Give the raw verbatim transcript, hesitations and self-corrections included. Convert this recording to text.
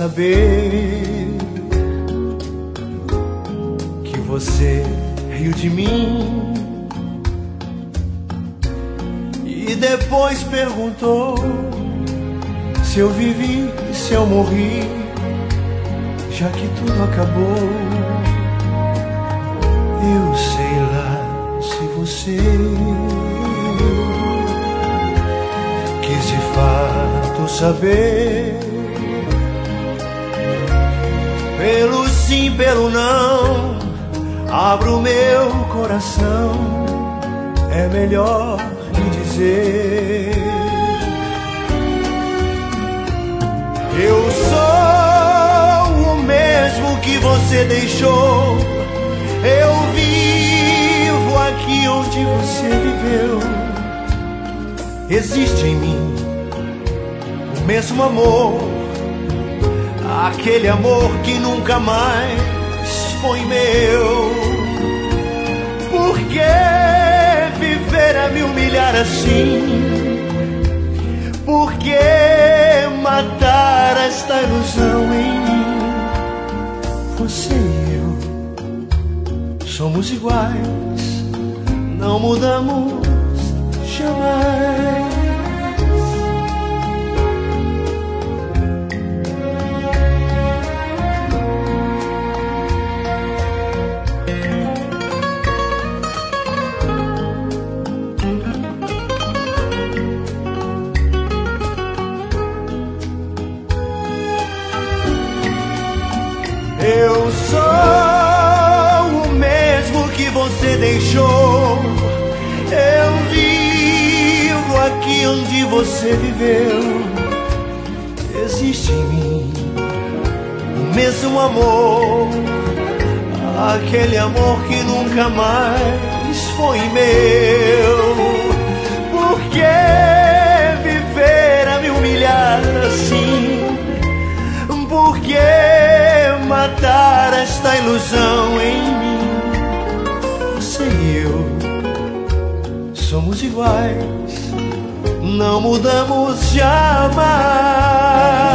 saber que você riu de mim e depois perguntou se eu vivi, se eu morri, já que tudo acabou. Eu sei lá se você quis de fato saber, pelo sim, pelo não, abro meu coração, é melhor lhe dizer. Eu sou o mesmo que você deixou, eu vivo aqui onde você viveu. Existe em mim o mesmo amor, aquele amor que nunca mais foi meu. Por que viver a me humilhar assim? Por que matar esta ilusão em mim? Você e eu somos iguais, não mudamos jamais. Eu sou o mesmo que você deixou, eu vivo aqui onde você viveu. Existe em mim o mesmo amor, aquele amor que nunca mais foi meu. Por que viver a me humilhar assim? Por que matar esta ilusão em mim? Você e eu somos iguais, não mudamos jamais.